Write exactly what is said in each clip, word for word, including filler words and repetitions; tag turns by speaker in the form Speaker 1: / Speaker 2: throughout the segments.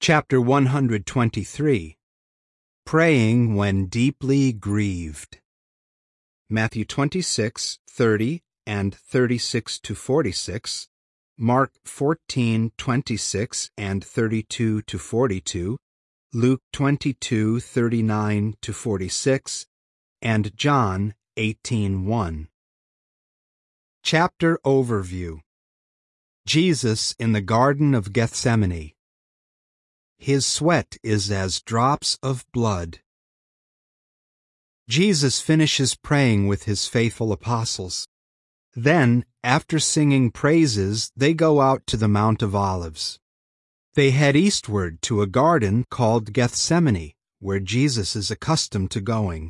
Speaker 1: Chapter one hundred twenty-three. Praying when deeply grieved. Matthew twenty-six, thirty and thirty-six to forty-six, Mark fourteen, twenty-six and thirty-two to forty-two, Luke twenty-two, thirty-nine to forty-six, and John eighteen, one. Chapter Overview. Jesus in the Garden of Gethsemane. His sweat is as drops of blood. Jesus finishes praying with his faithful apostles. Then, after singing praises, they go out to the Mount of Olives. They head eastward to a garden called Gethsemane, where Jesus is accustomed to going.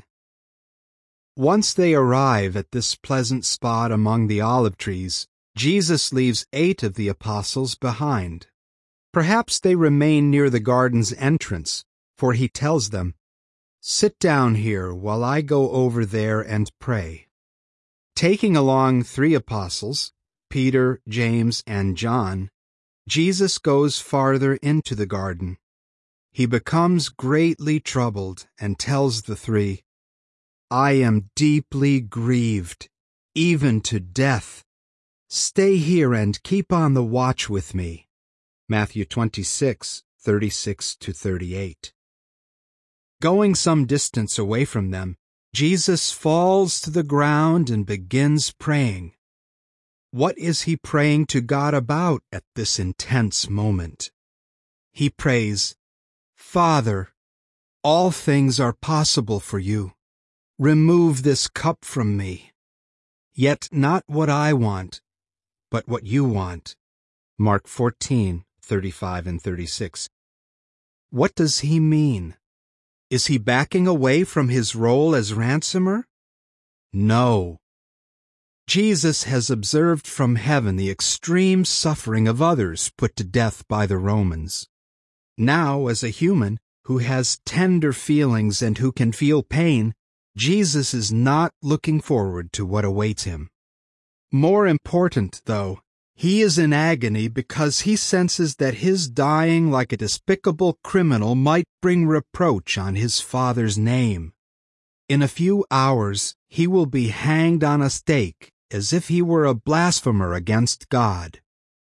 Speaker 1: Once they arrive at this pleasant spot among the olive trees, Jesus leaves eight of the apostles behind. Perhaps they remain near the garden's entrance, for he tells them, "Sit down here while I go over there and pray." Taking along three apostles, Peter, James, and John, Jesus goes farther into the garden. He becomes greatly troubled and tells the three, "I am deeply grieved, even to death. Stay here and keep on the watch with me." Matthew twenty-six, thirty-six to thirty-eight. Going some distance away from them, Jesus falls to the ground and begins praying. What is he praying to God about at this intense moment? He prays, "Father, all things are possible for you. Remove this cup from me. Yet not what I want, but what you want." Mark fourteen, thirty-five and thirty-six. What does he mean? Is he backing away from his role as ransomer? No. Jesus has observed from heaven the extreme suffering of others put to death by the Romans. Now, as a human who has tender feelings and who can feel pain, Jesus is not looking forward to what awaits him. More important, though, he is in agony because he senses that his dying like a despicable criminal might bring reproach on his Father's name. In a few hours, he will be hanged on a stake as if he were a blasphemer against God.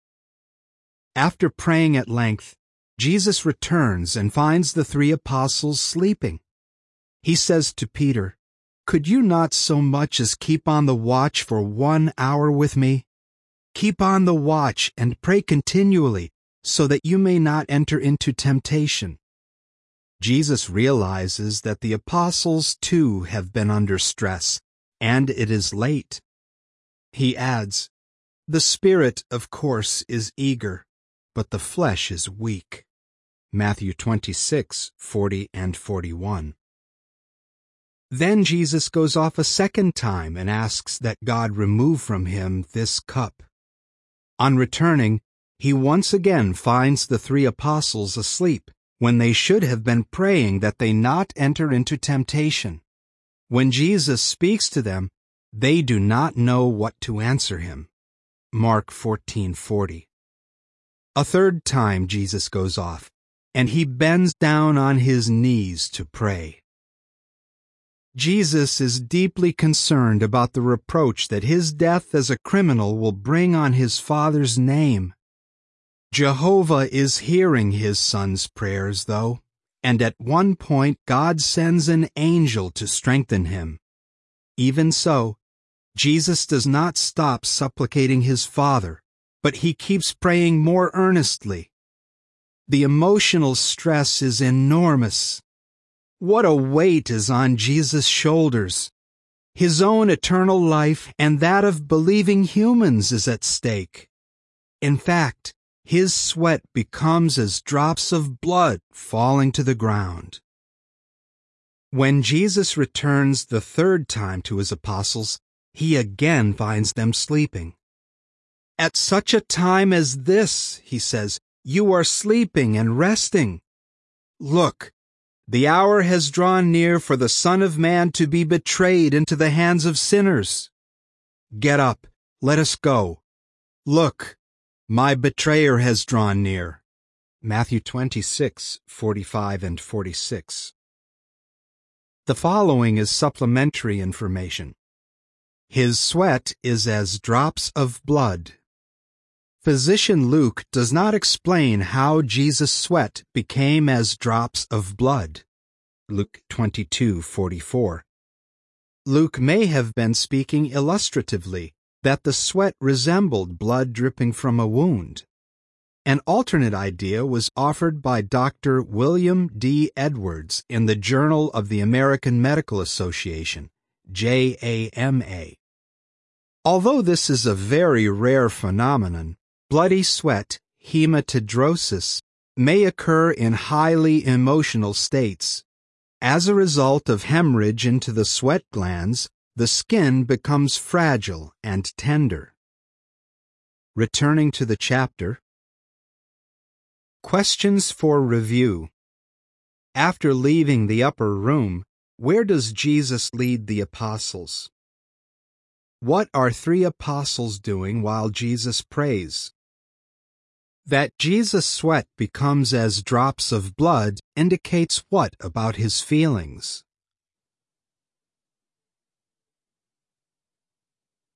Speaker 1: After praying at length, Jesus returns and finds the three apostles sleeping. He says to Peter, "Could you not so much as keep on the watch for one hour with me? Keep on the watch and pray continually, so that you may not enter into temptation." Jesus realizes that the apostles too have been under stress, and it is late. He adds, "The spirit, of course, is eager, but the flesh is weak." Matthew twenty-six, forty and forty-one. Then Jesus goes off a second time and asks that God remove from him this cup. On returning, he once again finds the three apostles asleep, when they should have been praying that they not enter into temptation. When Jesus speaks to them, they do not know what to answer him. Mark fourteen, forty. A third time Jesus goes off, and he bends down on his knees to pray. Jesus is deeply concerned about the reproach that his death as a criminal will bring on his Father's name. Jehovah is hearing his son's prayers, though, and at one point God sends an angel to strengthen him. Even so, Jesus does not stop supplicating his Father, but he keeps praying more earnestly. The emotional stress is enormous. What a weight is on Jesus' shoulders! His own eternal life and that of believing humans is at stake. In fact, his sweat becomes as drops of blood falling to the ground. When Jesus returns the third time to his apostles, he again finds them sleeping. "At such a time as this," he says, "you are sleeping and resting. Look, the hour has drawn near for the Son of Man to be betrayed into the hands of sinners. Get up, let us go. Look, my betrayer has drawn near. Matthew twenty-six, forty-five and forty-six. The following is supplementary information. His sweat is as drops of blood. Physician Luke does not explain how Jesus' sweat became as drops of blood. Luke twenty-two, forty-four. Luke may have been speaking illustratively, that the sweat resembled blood dripping from a wound. An alternate idea was offered by Doctor William D. Edwards in the Journal of the American Medical Association, J A M A. Although this is a very rare phenomenon, bloody sweat, hematidrosis, may occur in highly emotional states. As a result of hemorrhage into the sweat glands, the skin becomes fragile and tender. Returning to the chapter. Questions for review. After leaving the upper room, where does Jesus lead the apostles? What are three apostles doing while Jesus prays? That Jesus' sweat becomes as drops of blood indicates what about his feelings?